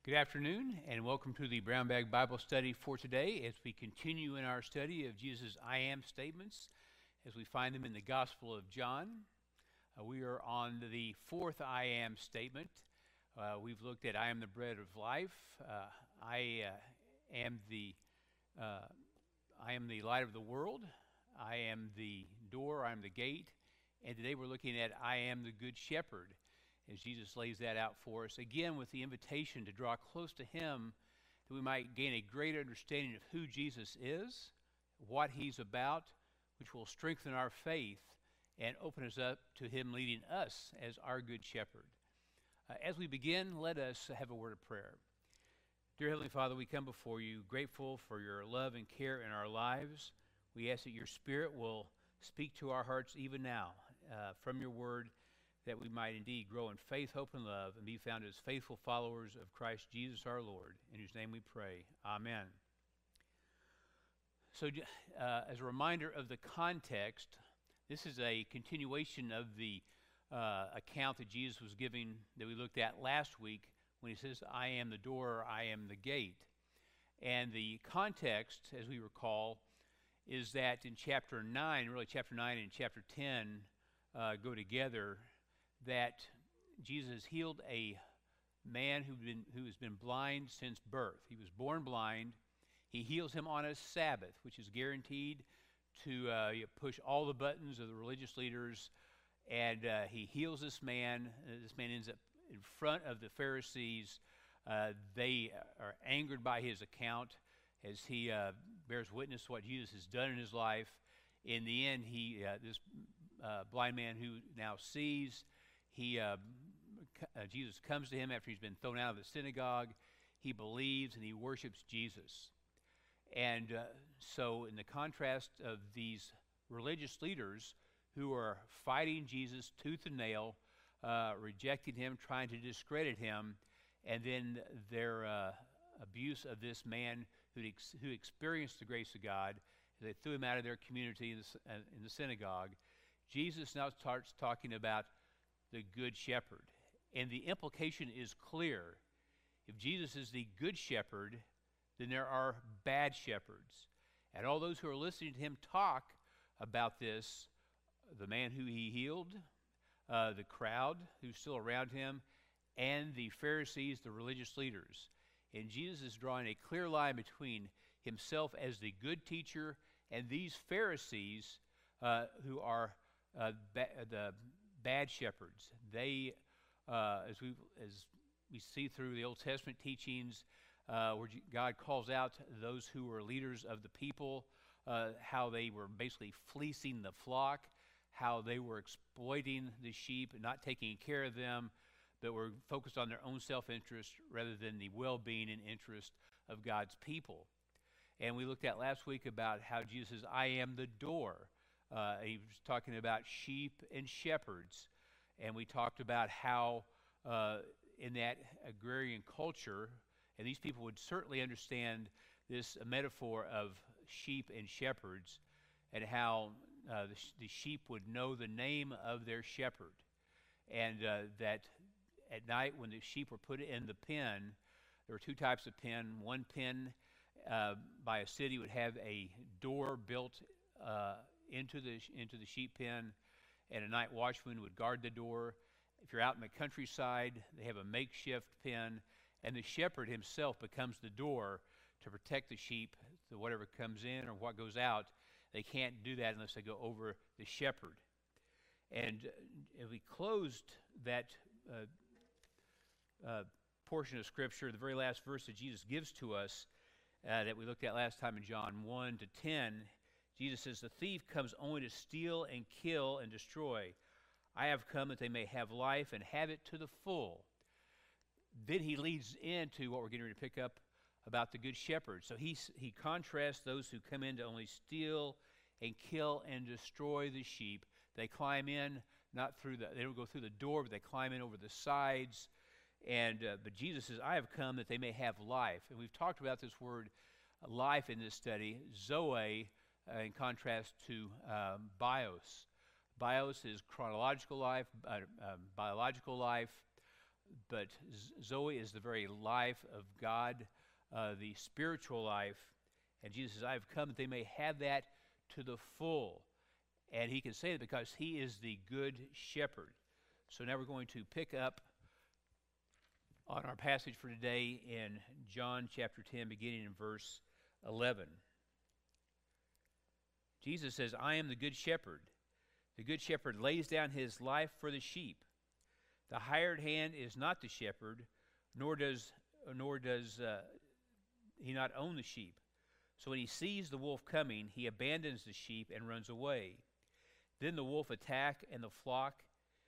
Good afternoon, and welcome to the Brown Bag Bible Study for today as we continue in our study of Jesus' I am statements as we find them in the Gospel of John. We are on the fourth I am statement. We've looked at I am the bread of life. I am the light of the world. I am the door. I am the gate. And today we're looking at I am the good shepherd, as Jesus lays that out for us, again with the invitation to draw close to him that we might gain a greater understanding of who Jesus is, what he's about, which will strengthen our faith and open us up to him leading us as our good shepherd. As we begin, let us have a word of prayer. Dear Heavenly Father, we come before you grateful for your love and care in our lives. We ask that your Spirit will speak to our hearts even now from your word, that we might indeed grow in faith, hope, and love, and be found as faithful followers of Christ Jesus our Lord, in whose name we pray. Amen. So as a reminder of the context, this is a continuation of the account that Jesus was giving that we looked at last week when he says, I am the door, I am the gate. And the context, as we recall, is that in chapter 9, really chapter 9 and chapter 10 go together, that Jesus healed a man who has been blind since birth. He was born blind. He heals him on a Sabbath, which is guaranteed to push all the buttons of the religious leaders. And he heals this man. This man ends up in front of the Pharisees. They are angered by his account as he bears witness to what Jesus has done in his life. In the end, this blind man who now sees, Jesus comes to him after he's been thrown out of the synagogue. He believes and he worships Jesus. And so in the contrast of these religious leaders who are fighting Jesus tooth and nail, rejecting him, trying to discredit him, and then their abuse of this man who experienced the grace of God, they threw him out of their community in the synagogue. Jesus now starts talking about the good shepherd. And the implication is clear. If Jesus is the good shepherd, then there are bad shepherds. And all those who are listening to him talk about this, the man who he healed, the crowd who's still around him, and the Pharisees, the religious leaders. And Jesus is drawing a clear line between himself as the good teacher and these Pharisees who are the bad shepherds. They, as we see through the Old Testament teachings, where God calls out those who were leaders of the people, how they were basically fleecing the flock, how they were exploiting the sheep and not taking care of them, but were focused on their own self-interest rather than the well-being and interest of God's people. And we looked at last week about how Jesus says, I am the door. He was talking about sheep and shepherds. And we talked about how in that agrarian culture, and these people would certainly understand this metaphor of sheep and shepherds, and how the sheep would know the name of their shepherd. And that at night when the sheep were put in the pen, there were two types of pen. One pen by a city would have a door built into the sheep pen, and a night watchman would guard the door. If you're out in the countryside, they have a makeshift pen, and the shepherd himself becomes the door to protect the sheep. So whatever comes in or what goes out, they can't do that unless they go over the shepherd. And if we closed that portion of Scripture, the very last verse that Jesus gives to us that we looked at last time in John 1 to 10, Jesus says, the thief comes only to steal and kill and destroy. I have come that they may have life and have it to the full. Then he leads into what we're getting ready to pick up about the good shepherd. So he contrasts those who come in to only steal and kill and destroy the sheep. They climb in, they don't go through the door, but they climb in over the sides. And but Jesus says, I have come that they may have life. And we've talked about this word life in this study, Zoe, in contrast to bios. Bios is chronological life, biological life. but Zoe is the very life of God, the spiritual life. And Jesus says, I have come that they may have that to the full. And he can say that because he is the good shepherd. So now we're going to pick up on our passage for today in John chapter 10, beginning in verse 11. Jesus says, I am the good shepherd. The good shepherd lays down his life for the sheep. The hired hand is not the shepherd, nor does he not own the sheep. So when he sees the wolf coming, he abandons the sheep and runs away. Then the wolf attacks the flock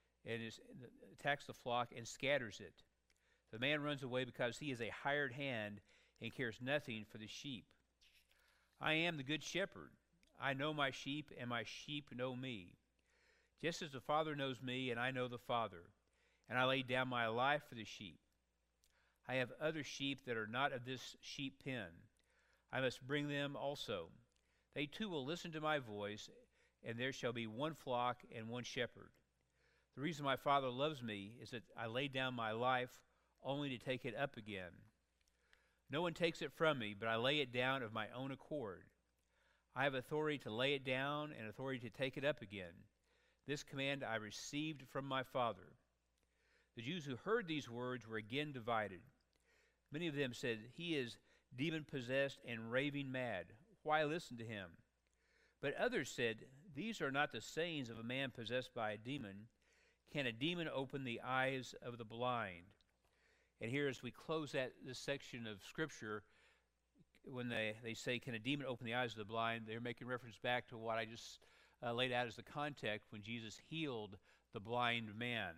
and scatters it. The man runs away because he is a hired hand and cares nothing for the sheep. I am the good shepherd. I know my sheep, and my sheep know me. Just as the Father knows me, and I know the Father, and I lay down my life for the sheep. I have other sheep that are not of this sheep pen. I must bring them also. They too will listen to my voice, and there shall be one flock and one shepherd. The reason my Father loves me is that I lay down my life only to take it up again. No one takes it from me, but I lay it down of my own accord. I have authority to lay it down and authority to take it up again. This command I received from my Father. The Jews who heard these words were again divided. Many of them said, he is demon-possessed and raving mad. Why listen to him? But others said, these are not the sayings of a man possessed by a demon. Can a demon open the eyes of the blind? And here, as we close this section of Scripture, when they say, can a demon open the eyes of the blind, they're making reference back to what I just laid out as the context when Jesus healed the blind man.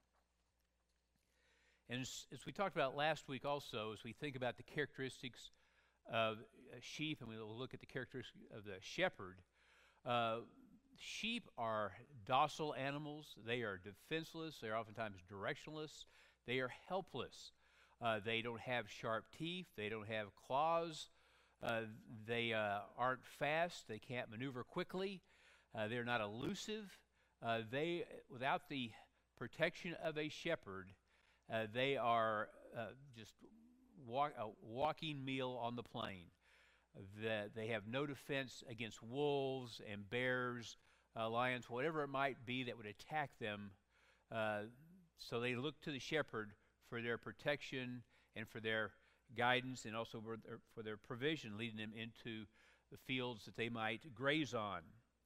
And as we talked about last week also, as we think about the characteristics of sheep, and we'll look at the characteristics of the shepherd, sheep are docile animals. They are defenseless. They are oftentimes directionless. They are helpless. They don't have sharp teeth. They don't have claws. They aren't fast. They can't maneuver quickly. They're not elusive. Without the protection of a shepherd, they are just a walking meal on the plain. They have no defense against wolves and bears, lions, whatever it might be that would attack them. So they look to the shepherd for their protection and for their guidance, and also for their provision, leading them into the fields that they might graze on.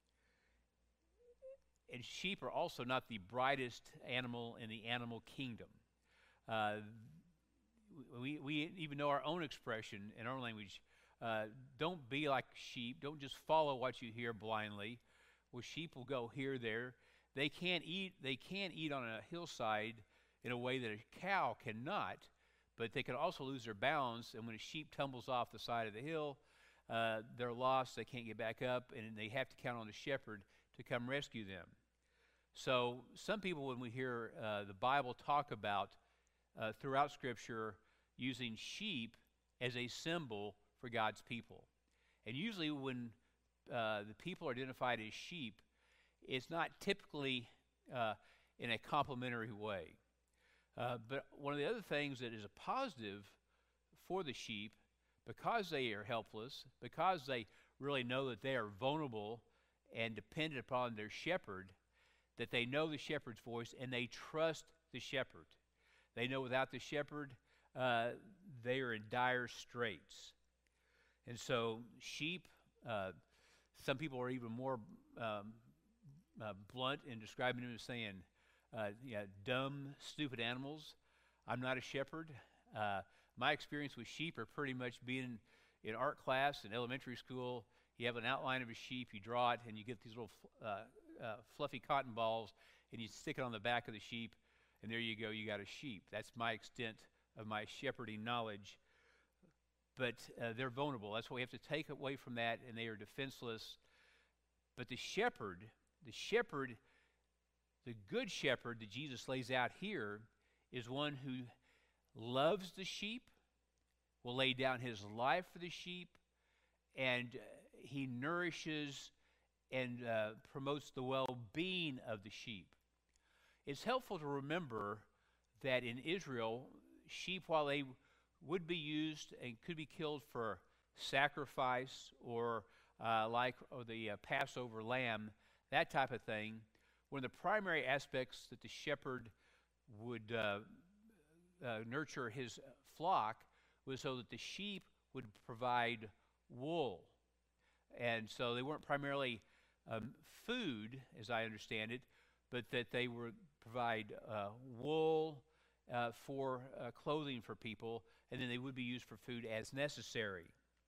And sheep are also not the brightest animal in the animal kingdom. We even know our own expression in our language, don't be like sheep. Don't just follow what you hear blindly. Well, sheep will go here, there. They can't eat on a hillside in a way that a cow cannot, but they can also lose their balance, and when a sheep tumbles off the side of the hill, they're lost. They can't get back up, and they have to count on the shepherd to come rescue them. So some people, when we hear the Bible talk about throughout Scripture using sheep as a symbol for God's people, and usually when the people are identified as sheep, it's not typically in a complimentary way. But one of the other things that is a positive for the sheep, because they are helpless, because they really know that they are vulnerable and dependent upon their shepherd, that they know the shepherd's voice and they trust the shepherd. They know without the shepherd, they are in dire straits. And so sheep, some people are even more blunt in describing them as saying, dumb, stupid animals. I'm not a shepherd. My experience with sheep are pretty much being in art class in elementary school. You have an outline of a sheep, you draw it, and you get these little fluffy cotton balls, and you stick it on the back of the sheep, and there you go, you got a sheep. That's my extent of my shepherding knowledge. But they're vulnerable. That's what we have to take away from that, and they are defenseless. But the good shepherd that Jesus lays out here is one who loves the sheep, will lay down his life for the sheep, and he nourishes and promotes the well-being of the sheep. It's helpful to remember that in Israel, sheep, while they would be used and could be killed for sacrifice or the Passover lamb, that type of thing, one of the primary aspects that the shepherd would nurture his flock was so that the sheep would provide wool. And so they weren't primarily food, as I understand it, but that they would provide wool for clothing for people, and then they would be used for food as necessary.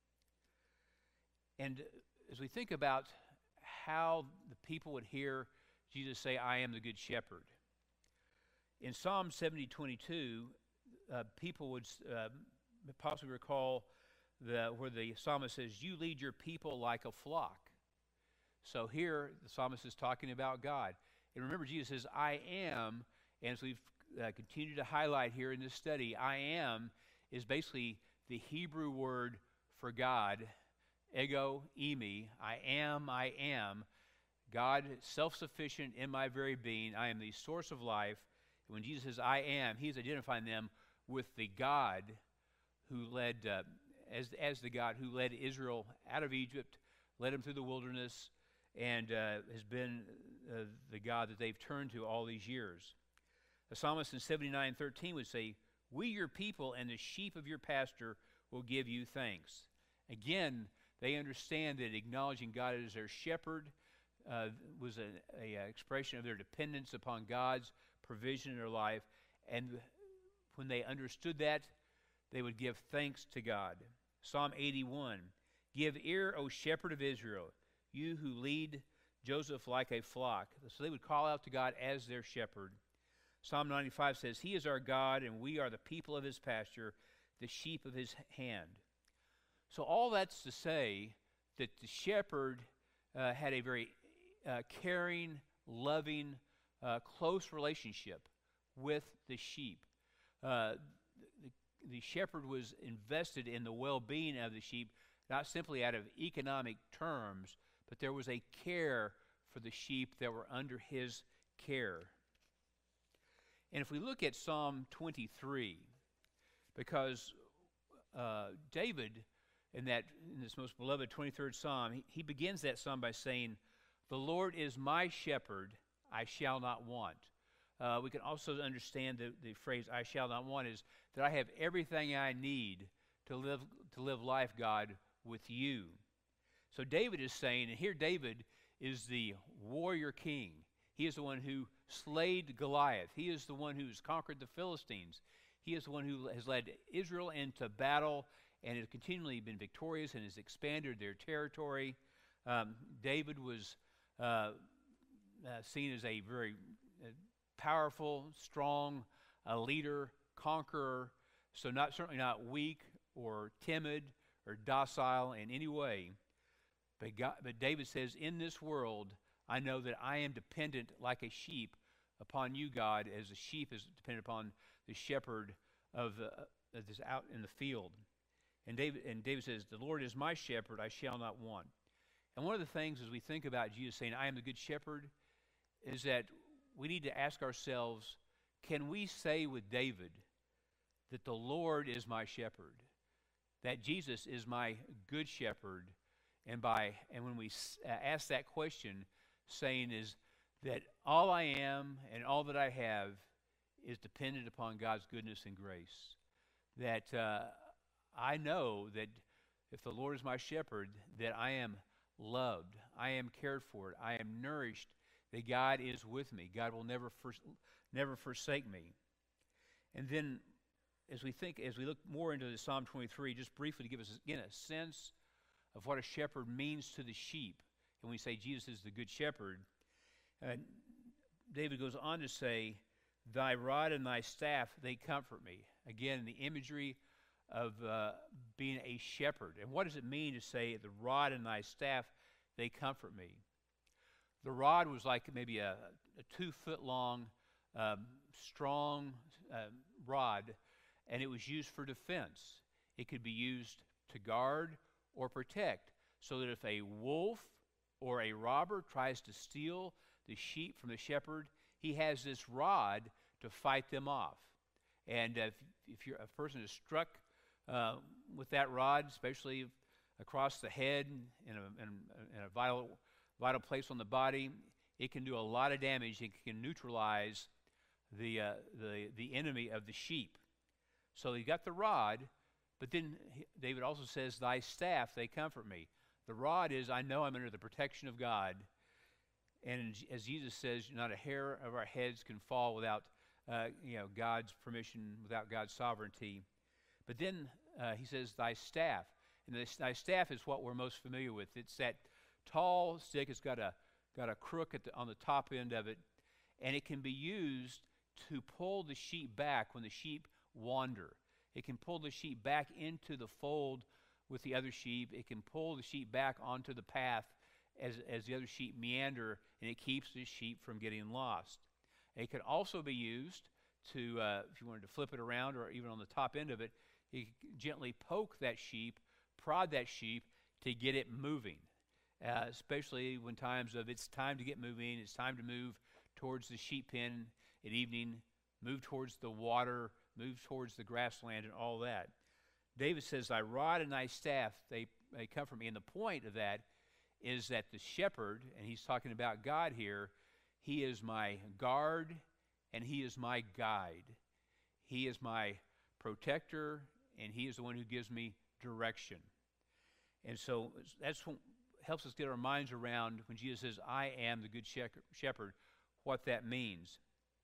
And as we think about how the people would hear Jesus say, I am the good shepherd, in Psalm 70:22, people would possibly recall where the psalmist says, you lead your people like a flock. So here the psalmist is talking about God. And remember, Jesus says, I am, and as we've continued to highlight here in this study, I am is basically the Hebrew word for God, ego, eimi. I am. God, self-sufficient in my very being. I am the source of life. And when Jesus says, I am, he's identifying them with the God who led, as the God who led Israel out of Egypt, led them through the wilderness, and has been the God that they've turned to all these years. The psalmist in 79:13 would say, we, your people, and the sheep of your pasture will give you thanks. Again, they understand that acknowledging God as their shepherd was an expression of their dependence upon God's provision in their life. And when they understood that, they would give thanks to God. Psalm 81, give ear, O shepherd of Israel, you who lead Joseph like a flock. So they would call out to God as their shepherd. Psalm 95 says, he is our God, and we are the people of his pasture, the sheep of his hand. So all that's to say that the shepherd had a very caring, loving, close relationship with the sheep. The shepherd was invested in the well-being of the sheep, not simply out of economic terms, but there was a care for the sheep that were under his care. And if we look at Psalm 23, because David, in this most beloved 23rd Psalm, he begins that psalm by saying, the Lord is my shepherd, I shall not want. We can also understand the phrase, I shall not want, is that I have everything I need to live life, God, with you. So David is saying, and here David is the warrior king. He is the one who slayed Goliath. He is the one who's conquered the Philistines. He is the one who has led Israel into battle and has continually been victorious and has expanded their territory. David was seen as a very powerful, strong leader, conqueror, so certainly not weak or timid or docile in any way. But David says, in this world, I know that I am dependent like a sheep upon you, God, as a sheep is dependent upon the shepherd that is out in the field. And David says, the Lord is my shepherd, I shall not want. And one of the things as we think about Jesus saying, I am the good shepherd, is that we need to ask ourselves, can we say with David that the Lord is my shepherd, that Jesus is my good shepherd, and when we ask that question, saying is that all I am and all that I have is dependent upon God's goodness and grace. That I know that if the Lord is my shepherd, that I am loved, I am cared for, I am nourished, that God is with me. God will never forsake me. And then as we look more into the Psalm 23, just briefly to give us again a sense of what a shepherd means to the sheep. And we say Jesus is the good shepherd. David goes on to say, thy rod and thy staff, they comfort me. Again, the imagery of being a shepherd. And what does it mean to say the rod and thy staff, they comfort me? The rod was like maybe a 2-foot long, strong rod, and it was used for defense. It could be used to guard or protect, so that if a wolf or a robber tries to steal the sheep from the shepherd, he has this rod to fight them off. And if you're, a person is struck with that rod, especially across the head in a vital place on the body, it can do a lot of damage. It can neutralize the enemy of the sheep. So you got the rod, but then David also says, "Thy staff, they comfort me." The rod is, I know I'm under the protection of God. And as Jesus says, not a hair of our heads can fall without God's permission, without God's sovereignty. But then he says, "Thy staff." And thy staff is what we're most familiar with. It's that tall stick. It's got a crook on the top end of it. And it can be used to pull the sheep back when the sheep wander. It can pull the sheep back into the fold with the other sheep. It can pull the sheep back onto the path as the other sheep meander, and it keeps the sheep from getting lost. It could also be used to, if you wanted to flip it around or even on the top end of it, you could gently poke that sheep, prod that sheep to get it moving, especially when times of it's time to get moving, it's time to move towards the sheep pen at evening, move towards the water, move towards the grassland and all that. David says, "Thy rod and thy staff, they comfort me." And the point of that is that the shepherd, and he's talking about God here, he is my guard and he is my guide. He is my protector and he is the one who gives me direction. And so that's what helps us get our minds around when Jesus says, "I am the good shepherd," what that means.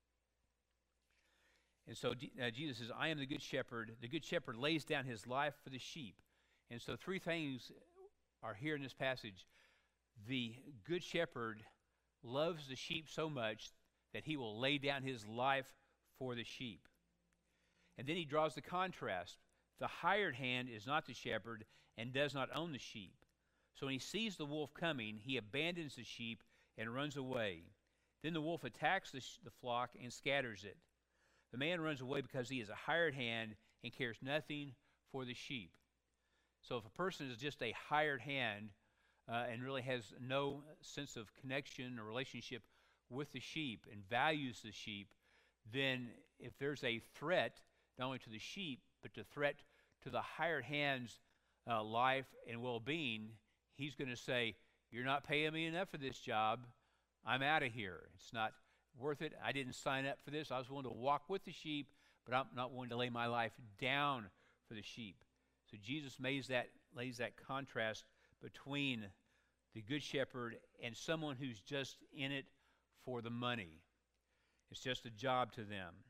And so Jesus says, "I am the good shepherd." The good shepherd lays down his life for the sheep. And so three things are here in this passage. The good shepherd loves the sheep so much that he will lay down his life for the sheep. And then he draws the contrast. The hired hand is not the shepherd and does not own the sheep. So when he sees the wolf coming, he abandons the sheep and runs away. Then the wolf attacks the flock and scatters it. The man runs away because he is a hired hand and cares nothing for the sheep. So if a person is just a hired hand and really has no sense of connection or relationship with the sheep and values the sheep, then if there's a threat, not only to the sheep, but the threat to the hired hand's life and well-being, he's going to say, "You're not paying me enough for this job. I'm out of here. It's not worth it. I didn't sign up for this. I was willing to walk with the sheep, but I'm not willing to lay my life down for the sheep." So Jesus lays that contrast between the good shepherd and someone who's just in it for the money. It's just a job to them.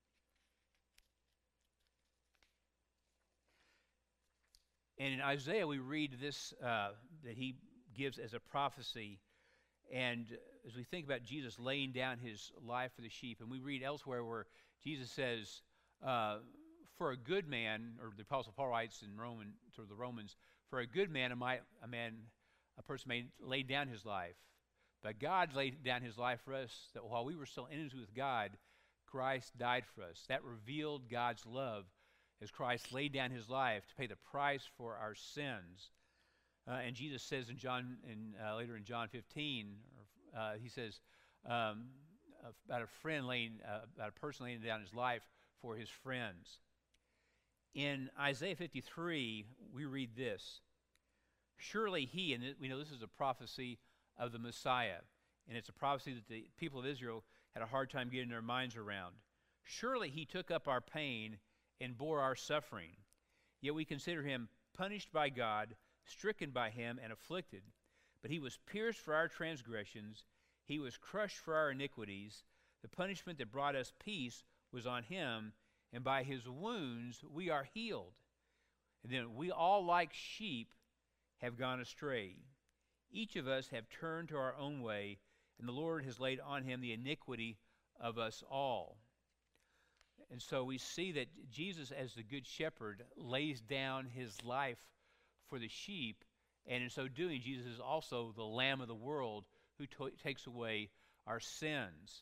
And in Isaiah, we read this that he gives as a prophecy. And as we think about Jesus laying down his life for the sheep, and we read elsewhere where Jesus says, for a good man, or the Apostle Paul writes in the Romans, for a good man, a person may lay down his life. But God laid down his life for us, that while we were still enemies with God, Christ died for us. That revealed God's love as Christ laid down his life to pay the price for our sins. And Jesus says later in John 15, he says about a person laying down his life for his friends. In Isaiah 53, we read this: "Surely he," and we know this is a prophecy of the Messiah, and it's a prophecy that the people of Israel had a hard time getting their minds around. "Surely he took up our pain and bore our suffering. Yet we consider him punished by God, stricken by him, and afflicted. But he was pierced for our transgressions, he was crushed for our iniquities. The punishment that brought us peace was on him, and by his wounds we are healed. And then we all, like sheep, have gone astray. Each of us have turned to our own way, and the Lord has laid on him the iniquity of us all." And so we see that Jesus, as the good shepherd, lays down his life for the sheep, and in so doing, Jesus is also the Lamb of the world who takes away our sins.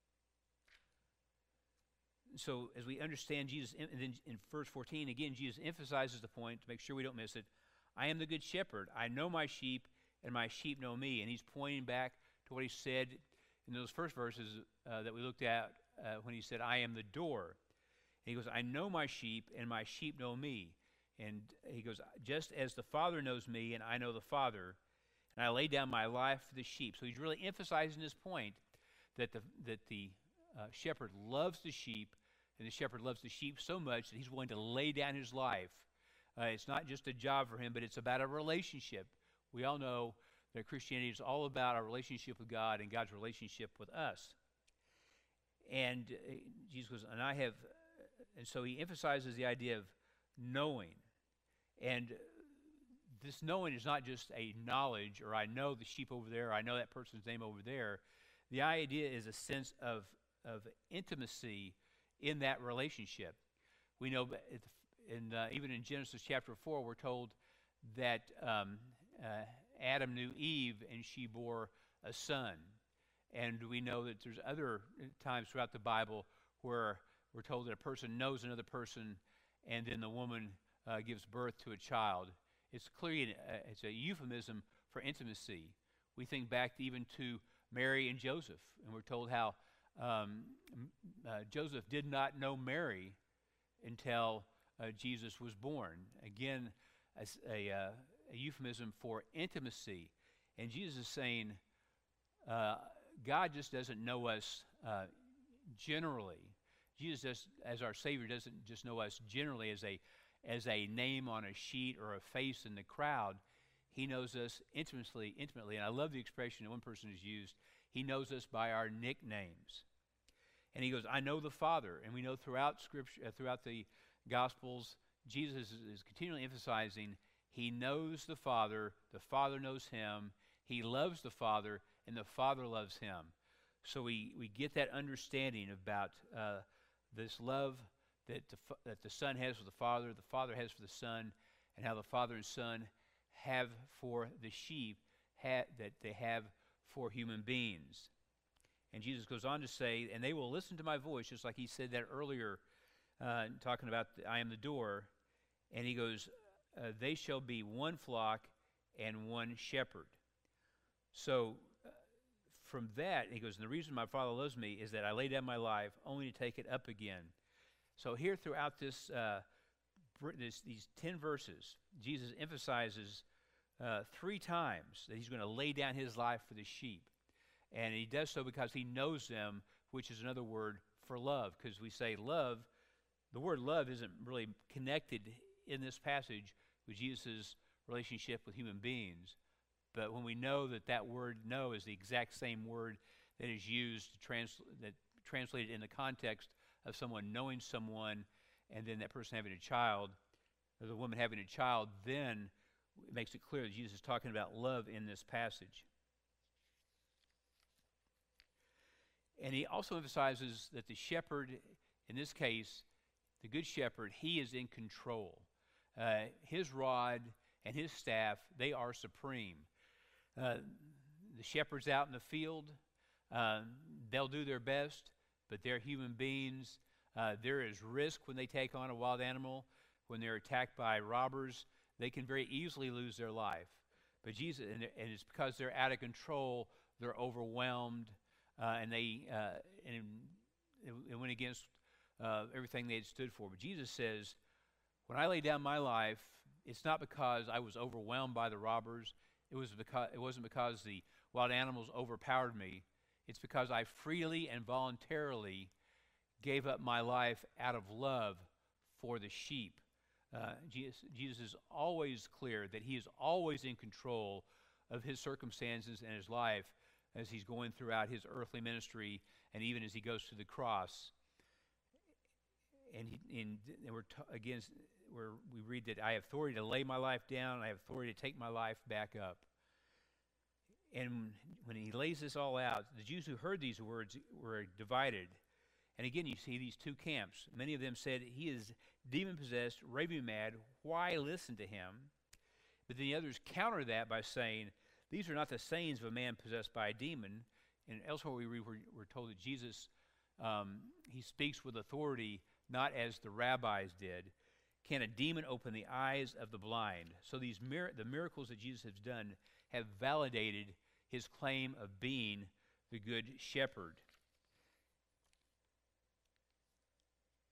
So as we understand Jesus, and then in verse 14, again, Jesus emphasizes the point to make sure we don't miss it. "I am the good shepherd. I know my sheep, and my sheep know me." And he's pointing back to what he said in those first verses that we looked at when he said, "I am the door." he goes, I know my sheep, and my sheep know me. And he goes, just as the Father knows me, and I know the Father, and I lay down my life for the sheep. So he's really emphasizing this point that the shepherd loves the sheep, and the shepherd loves the sheep so much that he's willing to lay down his life. It's not just a job for him, but it's about a relationship. We all know that Christianity is all about our relationship with God and God's relationship with us. And Jesus goes, and so he emphasizes the idea of knowing. And this knowing is not just a knowledge, or I know the sheep over there, or I know that person's name over there. The idea is a sense of intimacy in that relationship. We know even in Genesis chapter 4, we're told that Adam knew Eve, and she bore a son. And we know that there's other times throughout the Bible where we're told that a person knows another person, and then the woman gives birth to a child. It's clearly it's a euphemism for intimacy. We think back even to Mary and Joseph, and we're told how Joseph did not know Mary until Jesus was born. Again, a euphemism for intimacy. And Jesus is saying, God just doesn't know us generally. Jesus, as our Savior, doesn't just know us generally as a name on a sheet or a face in the crowd. He knows us intimately. And I love the expression that one person has used. He knows us by our nicknames. And he goes, I know the Father. And we know throughout Scripture, throughout the Gospels, Jesus is continually emphasizing he knows the Father knows him, he loves the Father, and the Father loves him. So we get that understanding about this love that the Son has for the Father has for the Son, and how the Father and Son have for the sheep that they have for human beings. And Jesus goes on to say, and they will listen to my voice, just like he said that earlier, talking about I am the door. And he goes, they shall be one flock and one shepherd. So from that, he goes, and the reason my Father loves me is that I lay down my life only to take it up again. So here throughout these 10 verses, Jesus emphasizes 3 times that he's going to lay down his life for the sheep. And he does so because he knows them, which is another word for love. Because we say love, the word love isn't really connected in this passage with Jesus' relationship with human beings. But when we know that word know is the exact same word that is used to translated in the context of someone knowing someone, and then that person having a child, or the woman having a child, then it makes it clear that Jesus is talking about love in this passage. And he also emphasizes that the shepherd, in this case, the good shepherd, he is in control. His rod and his staff, they are supreme. The shepherds out in the field, they'll do their best, but they're human beings. There is risk when they take on a wild animal. When they're attacked by robbers, they can very easily lose their life. But Jesus, and it's because they're out of control, they're overwhelmed, and it went against everything they had stood for. But Jesus says, when I lay down my life, it's not because I was overwhelmed by the robbers. It wasn't because the wild animals overpowered me. It's because I freely and voluntarily gave up my life out of love for the sheep. Jesus is always clear that he is always in control of his circumstances and his life as he's going throughout his earthly ministry, and even as he goes to the cross. And where we read that I have authority to lay my life down, I have authority to take my life back up. And when he lays this all out, the Jews who heard these words were divided. And again, you see these 2 camps. Many of them said, he is demon-possessed, raving mad. Why listen to him? But then the others counter that by saying, these are not the sayings of a man possessed by a demon. And elsewhere we're told that Jesus, he speaks with authority, not as the rabbis did. Can a demon open the eyes of the blind? So the miracles that Jesus has done have validated his claim of being the good shepherd.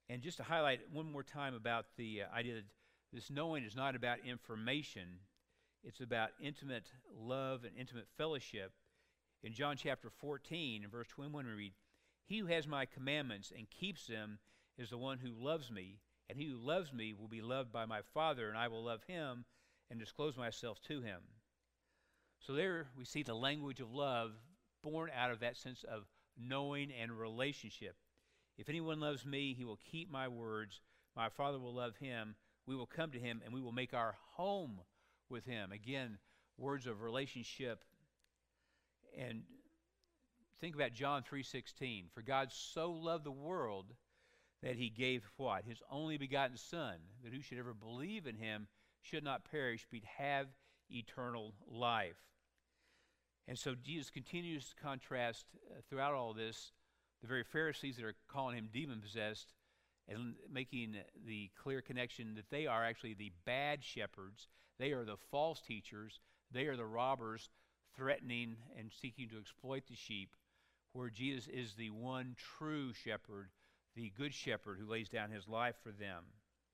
And just to highlight one more time about the idea that this knowing is not about information, it's about intimate love and intimate fellowship. In John chapter 14, in verse 21, we read, "He who has my commandments and keeps them is the one who loves me, and he who loves me will be loved by my Father, and I will love him and disclose myself to him." So there we see the language of love born out of that sense of knowing and relationship. "If anyone loves me, he will keep my words. My Father will love him. We will come to him, and we will make our home with him." Again, words of relationship. And think about John 3:16. "For God so loved the world that he gave" what? "His only begotten Son, that who should ever believe in him should not perish, but have eternal life." And so Jesus continues to contrast throughout all this the very Pharisees that are calling him demon-possessed and making the clear connection that they are actually the bad shepherds. They are the false teachers. They are the robbers threatening and seeking to exploit the sheep, where Jesus is the one true shepherd, the good shepherd who lays down his life for them.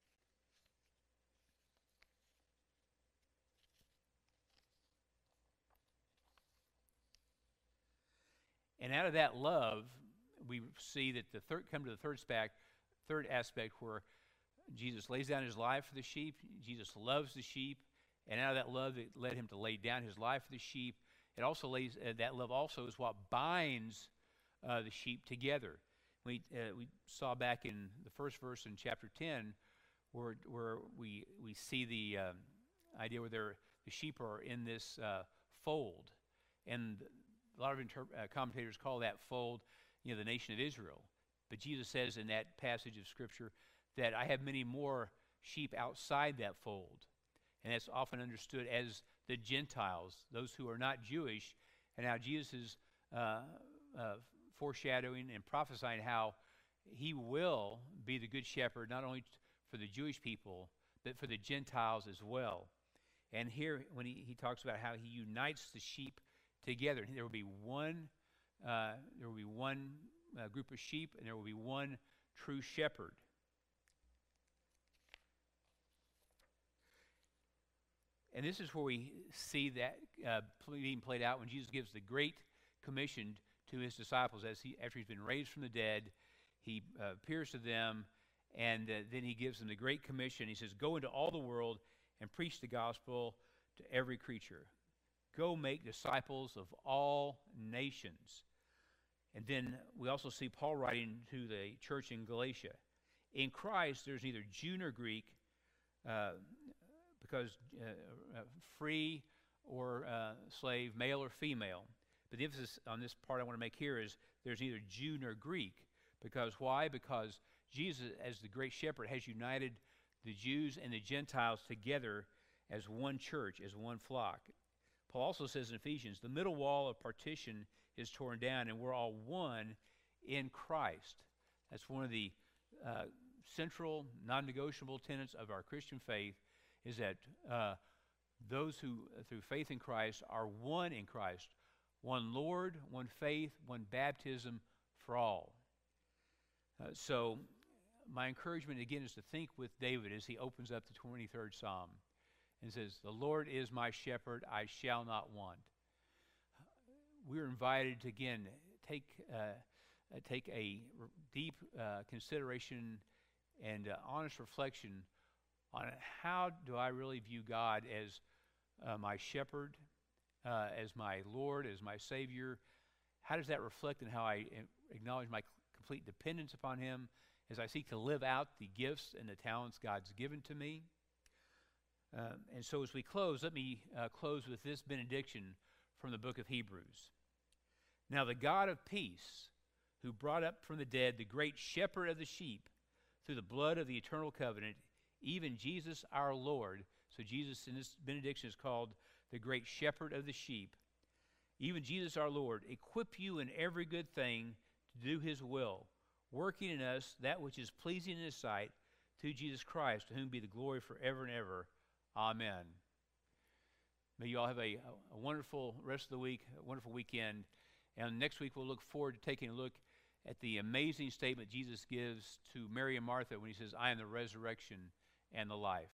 And out of that love, we see that come to the third aspect where Jesus lays down his life for the sheep. Jesus loves the sheep, and out of that love, it led him to lay down his life for the sheep. It also that love also is what binds the sheep together. We saw back in the first verse in chapter 10, where we see the idea where the sheep are in this fold, and a lot of commentators call that fold, the nation of Israel. But Jesus says in that passage of Scripture that I have many more sheep outside that fold. And that's often understood as the Gentiles, those who are not Jewish. And now Jesus is foreshadowing and prophesying how he will be the good shepherd, not only for the Jewish people, but for the Gentiles as well. And here, when he talks about how he unites the sheep together, there will be one group of sheep, and there will be one true shepherd. And this is where we see that being played out when Jesus gives the Great Commission to his disciples after he's been raised from the dead. He appears to them, and then he gives them the Great Commission. He says, "Go into all the world and preach the gospel to every creature. Go make disciples of all nations." And then we also see Paul writing to the church in Galatia. "In Christ there's neither Jew nor Greek, because free or slave, male or female." But the emphasis on this part I want to make here is there's neither Jew nor Greek. Because why? Because Jesus, as the great shepherd, has united the Jews and the Gentiles together as one church, as one flock. Paul also says in Ephesians, the middle wall of partition is torn down, and we're all one in Christ. That's one of the central, non-negotiable tenets of our Christian faith, is that those who, through faith in Christ, are one in Christ. One Lord, one faith, one baptism for all. So my encouragement, again, is to think with David as he opens up the 23rd Psalm and says, "The Lord is my shepherd, I shall not want." We're invited to, again, take a deep consideration and honest reflection on how do I really view God as my shepherd, as my Lord, as my Savior. How does that reflect in how I acknowledge my complete dependence upon him as I seek to live out the gifts and the talents God's given to me? And so as we close, let me close with this benediction from the book of Hebrews. "Now the God of peace, who brought up from the dead the great shepherd of the sheep through the blood of the eternal covenant, even Jesus our Lord," so Jesus in this benediction is called the great shepherd of the sheep, "even Jesus our Lord, equip you in every good thing to do his will, working in us that which is pleasing in his sight, through Jesus Christ, to whom be the glory forever and ever. Amen." May you all have a wonderful rest of the week, a wonderful weekend. And next week we'll look forward to taking a look at the amazing statement Jesus gives to Mary and Martha when he says, I am the resurrection and the life.